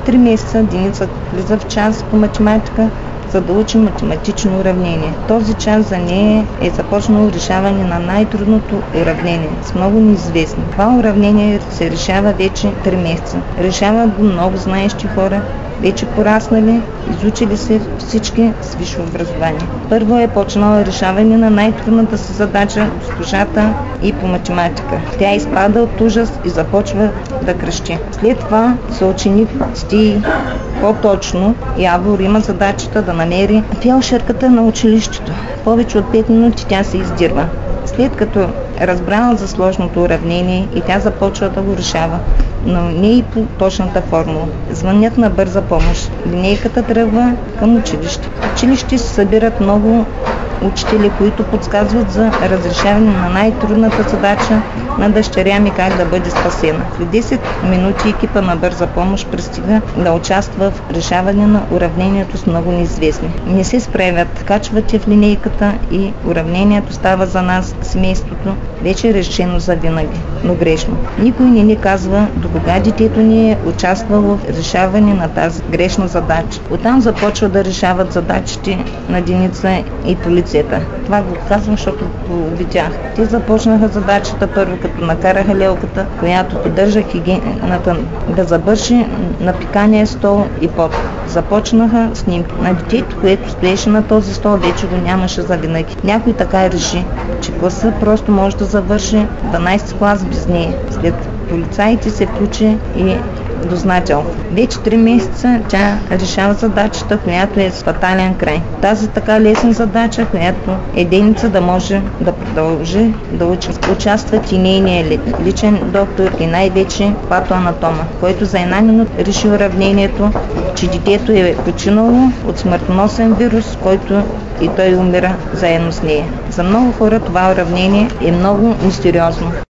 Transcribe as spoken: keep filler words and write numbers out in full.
три месеца Деница влиза в час по математика, за да учи математично уравнение. Този час за нея е започнало решаване на най-трудното уравнение с много неизвестни. Това уравнение се решава вече три месеца. Решават го много знаещи хора, вече пораснали, изучили се всички с висше образование. Първо е почнала решаване на най-трудната си задача, госпожата и по математика. Тя изпада от ужас и започва да крещи. След това съученик Стий по-точно Явор има задачата да намери фелдшерката на училището. Повече от пет минути тя се издирва. След като разбрала за сложното уравнение и тя започва да го решава, но не и по точната формула. Звънят на бърза помощ. Линейката тръгва към училище. В училище се събират много учители, които подсказват за разрешаване на най-трудната задача на дъщеря ми как да бъде спасена. След десет минути екипа на бърза помощ пристига да участва в решаване на уравнението с много неизвестни. Не се справят, качват я в линейката и уравнението става за нас, семейството, вече решено за винаги, но грешно. Никой не ни казва до кога детето ни е участвало в решаване на тази грешна задача. Оттам започва да решават задачите на Деница и полицията. Това го казвам, защото го видях. Те започнаха задачата първо, като накараха лелката, която поддържа хигиената, да завърши напикания стол и под. Започнаха снимки. На детето, което стоеше на този стол, вече го нямаше за винаги. Някой така реши, че класа просто може да завърши дванадесети клас без нея. След полицаите се включи и дознател. Вече три месеца тя решава задачата, която е с фатален край. Тази така лесна задача, която е Деница да може да продължи да учи. Участват и нейния личен доктор и най-вече патоанатома, който за една минута реши уравнението, че детето е починало от смъртоносен вирус, който и той умира заедно с нея. За много хора това уравнение е много мистериозно.